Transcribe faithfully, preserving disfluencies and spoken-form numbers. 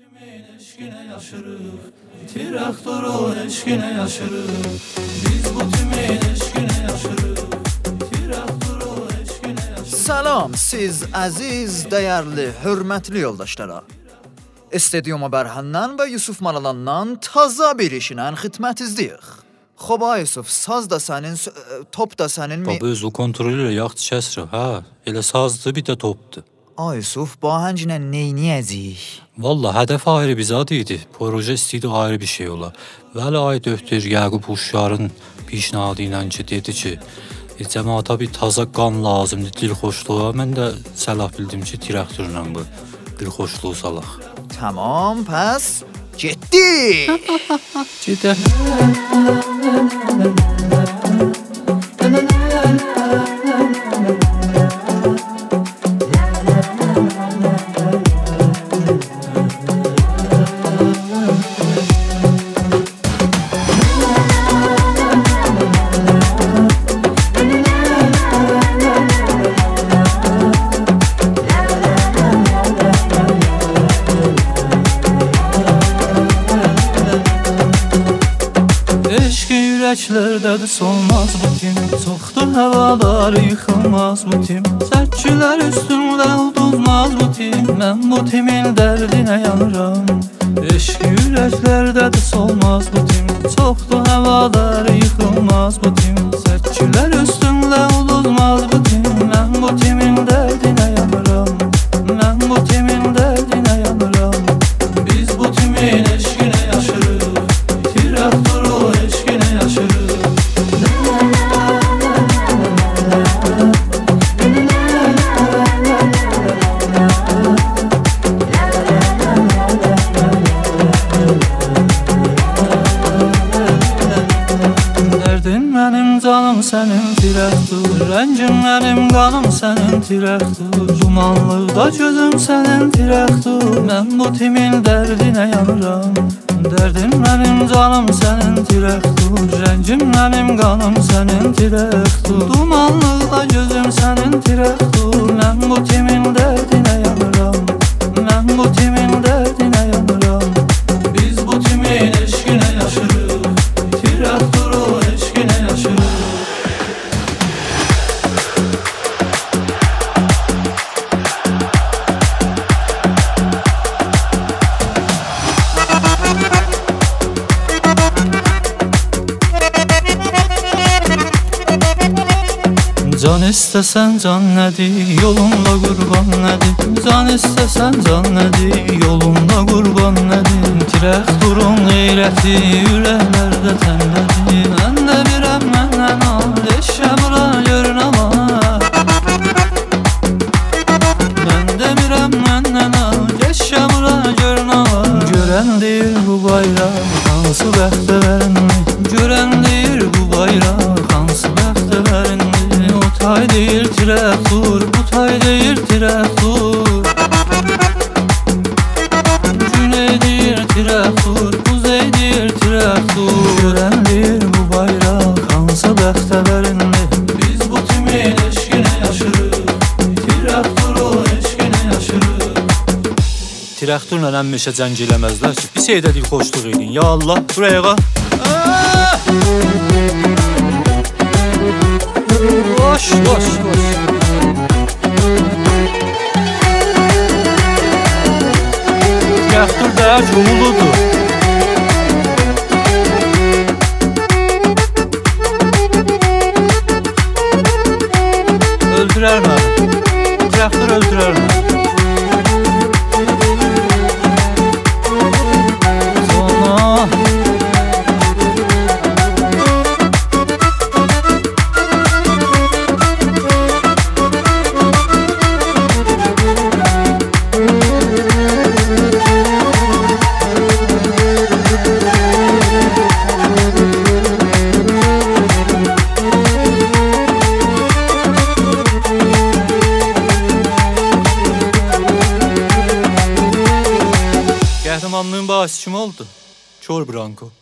Tümün eşkine yaşırıq, traktorun eşkine yaşırıq. Biz bu tümün eşkine yaşırıq, traktorun eşkine yaşırıq. Salam siz əziz, dəyərli, hörmətli yoldaşlara. İstediyyuma Bərhəndən və Yusuf Maralandan taza bir işinə xidmətinizdəyik. Xoba Yusuf, saz da sənin, top da sənin... Baba öz o kontrol ilə yaxşı kəsrə, hə? Elə sazdır, bir də topdur. Ay Yusuf, bu ahənglə neyniyəcəyik? Valla hədəf ayrı bir zad idi. Proje istəyidi ayrı bir şey ola. Vəli ay döktür Yaqub Uşarın pişnadı ilə ki, dedi ki, e, cəmaata bir taza qan lazımdır, dil xoşluğa. Mən də səlah bildim ki, traktorla bu dil xoşluğu salaq. Tamam, pəs, getdi! Gedək. Yürəklərdədir solmaz bu tim, çoxdur həvalar yıxılmaz bu tim. Sərkülər üstümdə uduzmaz bu tim, mən bu timin dərdinə yanıram. Eşq yürəklərdədir solmaz bu tim, çoxdur həvalar yıxılmaz bu tim. Sərkülər üstümdə uduzmaz bu tim, mən bu timin dərdinə yanıram. Mən bu timin dərdinə yanıram. Biz bu timin eşqinə yaşırıq, traktoru eşqinə yaşırıq. Dərdin mənim canım sənin traktor, rəngim mənim qanım sənin traktor. Dumanlıqda gözüm sənin traktor, mən bu timin dərdinə yanıram. Dərdin mənim canım sənin traktor, rəngim mənim qanım sənin traktor. Dumanlıqda gözüm sənin traktor, mən bu timin dərdinə yanıram. Mən bu timin dərdinə yanıram. Biz bu timin eşqinə yaşırıq, traktoru eşqinə yaşırıq. Can istəsən can nədir, yolunda qurban nədir? Can istəsən can nədir, yolunda qurban nədir? Traktorun qeyrəti ürəklərdə təndədir. Mən də birəm məndən al, eşə bura görün ama. Mən də birəm məndən al, eşə bura görün ama. Görən deyir bu bayraq, hansı bəxtə vərinmi? Görən deyir bu bayraq, hansı bəxtə vərinmi? O tay deyir traktor, bu tay deyir traktor. Güney deyir traktor, kuzey deyir traktor. Görən deyir bu bayraq, hansı bəxtə vərinli? Biz bu timin eşqinə yaşırıq, traktoru eşqinə yaşırıq. Traktorla əmmişə cəng eləməzlər ki, bir şeydə dil xoşluq edin. Ya Allah, buraya qaç. Boş, boş, boş. Traktor dəyər ki, uludur. Öldürər məni. Traktor öldürər məni. Sonra... Qəhrəmanlığın bahisi kim oldu? Kör Branko.